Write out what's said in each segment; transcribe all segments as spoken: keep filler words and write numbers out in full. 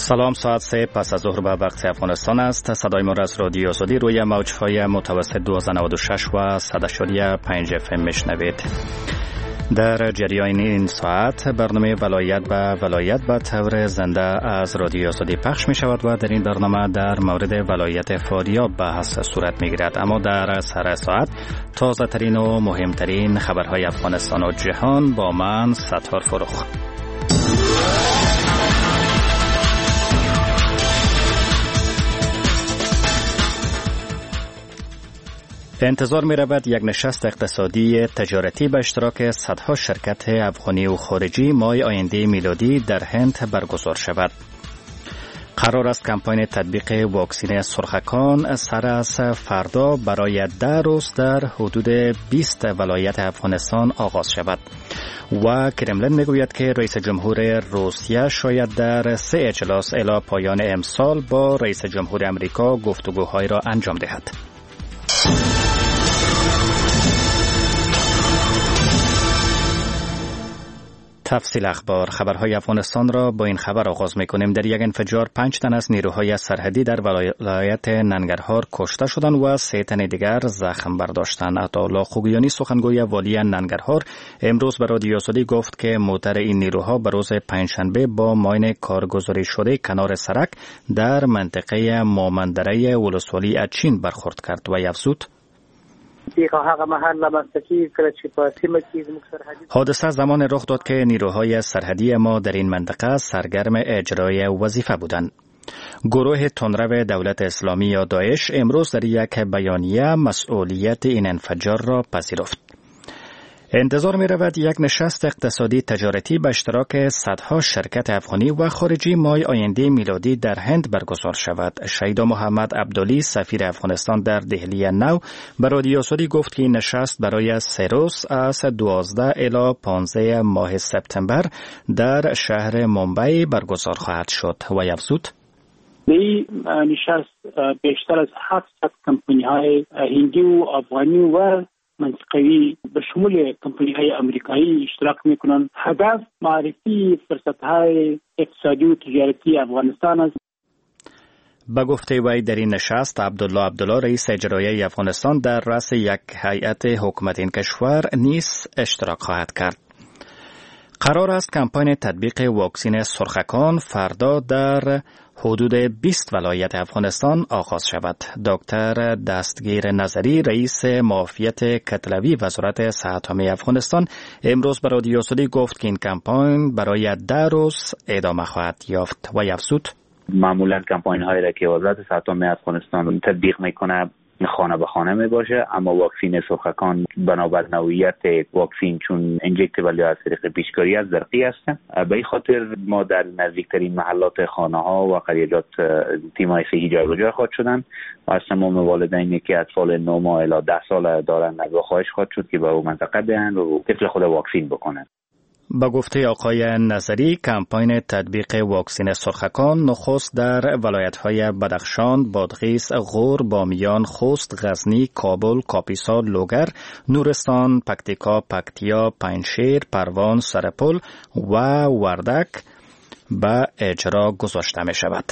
سلام، ساعت سه پس از ظهر به وقت افغانستان است. صدای ما را از رادیو آزادی روی موج‌های متوسط دویست و نود و شش و صد و هشتاد و پنج اف ام میشنوید. در جریان این ساعت برنامه ولایت به ولایت به طور زنده از رادیو آزادی پخش می شود و در این برنامه در مورد ولایت فاریاب بحث صورت می گیرد. اما در سر ساعت تازه ترین و مهمترین خبرهای افغانستان و جهان با من ستار فروخ. انتظار می رود یک نشست اقتصادی تجارتی به اشتراک صدها شرکت افغانی و خارجی ماه آینده میلادی در هند برگزار شود. قرار است کمپاین تطبیق واکسن سرخکان سر از فردا برای ده روز در حدود بیست ولایت افغانستان آغاز شود. و کرملین میگوید که رئیس جمهور روسیه شاید در سه اجلاس الی پایان امسال با رئیس جمهور امریکا گفتگوهای را انجام دهد. تفصیل اخبار. خبرهای افغانستان را با این خبر آغاز می‌کنیم. در یک انفجار پنج تن از نیروهای سرحدی در ولایت ننگرهار کشته شدند و سه تن دیگر زخم برداشتند. عطاالله خوگیانی سخنگوی والی ننگرهار امروز به رادیو آزادی گفت که موتر این نیروها به روز پنجشنبه با ماین کارگزاری شده کنار سرک در منطقه مامندره ولسوالی اچین برخورد کرد و افزود حادثه زمان رخ داد که نیروهای سرحدی ما در این منطقه سرگرم اجرای وظیفه بودند. گروه تندرو دولت اسلامی یا داعش امروز در یک بیانیه مسئولیت این انفجار را پذیرفت. انتظار می رود یک نشست اقتصادی تجارتی به اشتراک صدها شرکت افغانی و خارجی ماه آینده میلادی در هند برگزار شود. شیدا محمد عبدالی سفیر افغانستان در دهلی نو به رادیو آزادی گفت که این نشست برای سه روز از دوازده الی پانزده ماه سپتامبر در شهر ممبئی برگزار خواهد شد و افزود این نشست بیشتر از هفتصد کمپانی های هندی و افغانی و منطقوی به شمول کمپانی های امریکایی اشتراک میکنند. هدف معرفی فرصت های اقتصادی و تجارتی افغانستان است. به گفته وی در این نشست عبدالله عبدالله رئیس اجرایی افغانستان در رأس یک هیئت حکومت این کشور نیز اشتراک خواهد کرد. قرار است کمپاین تطبیق واکسن سرخکان فردا در حدود بیست ولایت افغانستان آغاز شود. دکتر دستگیر نظری رئیس معافیت کتلوی وزارت صحت عامه افغانستان امروز به رادیو آزادی گفت که این کمپاین برای ده روز ادامه خواهد یافت و افزود معمولا کمپاین هایی را که وزارت صحت عامه افغانستان تطبیق میکنه خانه به خانه می باشه، اما واکسین سرخکان بنابر نوعیت واکسین چون انجکتیبل یا از طریق پیچکاری از زرقی هستند، به این خاطر ما در نزدیکترین محلات خانه ها و قریجات تیم‌های صحی جابجا خواهد شدن و از تمام والدینی که اطفال نه ماه الی ده سال دارند خواهش خواهد شد که به اون منطقه بیان و طفل خود واکسین بکنن. با گفته آقای نظری کمپاین تطبیق واکسن سرخکان نخست در ولایت‌های بدخشان، بادغیس، غور، بامیان، خوست، غزنی، کابل، کاپیسا، لوگر، نورستان، پکتیکا، پکتیا، پنجشیر، پروان، سرپل و وردک به اجرا گذاشته می شود.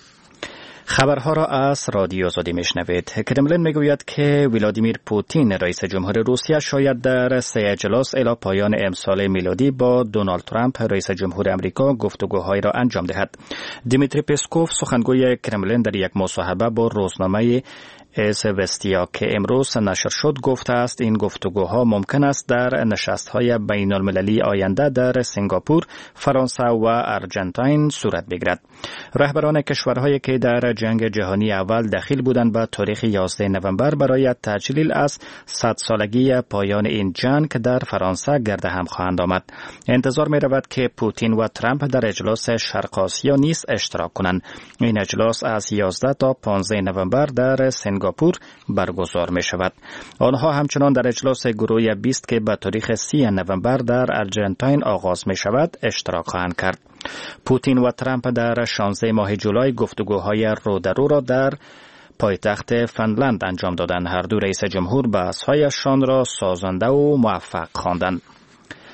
خبرها را از رادیو آزادی میشنوید. کرملین میگوید که ولادیمیر پوتین رئیس جمهور روسیه شاید در سه اجلاس الی پایان امسال میلادی با دونالد ترامپ رئیس جمهور امریکا گفتگوهایی را انجام دهد. دیمیتری پسکوف سخنگوی کرملین در یک مصاحبه با روزنامه اسوستیا که امروز نشر شد گفته است این گفتگوها ممکن است در نشست‌های بین المللی آینده در سنگاپور، فرانسه و ارژانتین صورت بگیرد. رهبران کشورهایی که در جنگ جهانی اول دخیل بودند به تاریخ یازده نوامبر برای تجلیل از صد سالگی پایان این جنگ در فرانسه گرد هم خواهند آمد. انتظار می رود که پوتین و ترامپ در اجلاس شرق آسیا نیز اشتراک کنند. این اجلاس از یازده تا پانزده نوامبر در سنگاپور برگزار می شود. آنها همچنان در اجلاس گروه بیست که به تاریخ سی نوامبر در ارژانتین آغاز می شود اشتراک خواهند کرد. پوتین و ترامپ در شانزده ماه جولای گفتگوهای رو در رو را در پایتخت فنلند انجام دادند. هر دو رئیس جمهور بحث‌هایشان را سازنده و موفق خواندند.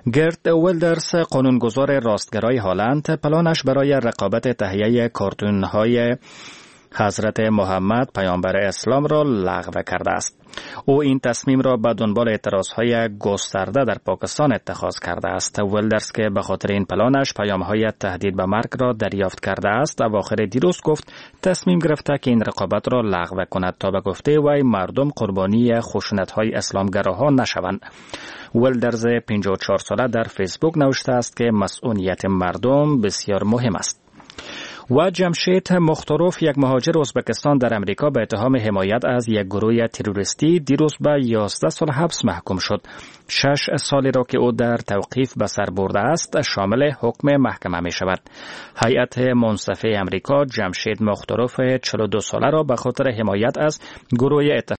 گرت ویلدرز، قانونگذار راستگرای هلند، پلانش برای رقابت تهیه کارتون‌های حضرت محمد پیامبر اسلام را لغو کرده است. او این تصمیم را به دنبال اعتراضهای گسترده در پاکستان اتخاذ کرده است. ویلدرز که به خاطر این پلانش پیام‌های تهدید به مرگ را دریافت کرده است، اواخر دیروز گفت تصمیم گرفته که این رقابت را لغو کند تا به گفته وی مردم قربانی خشونت‌های اسلامگراها نشوند. ویلدرز پنجاه و چهار ساله در فیسبوک نوشته است که مسئولیت مردم بسیار مهم است. و جمشید مختاروف، یک مهاجر ازبکستان در امریکا، به اتهام حمایت از یک گروه تروریستی دیروز به یازده سال حبس محکوم شد. شش سالی را که او در توقیف به سر برده است شامل حکم محکمه می شود. هیئت منصفه امریکا جمشید مختاروف چهل و دو ساله را به خاطر حمایت از گروه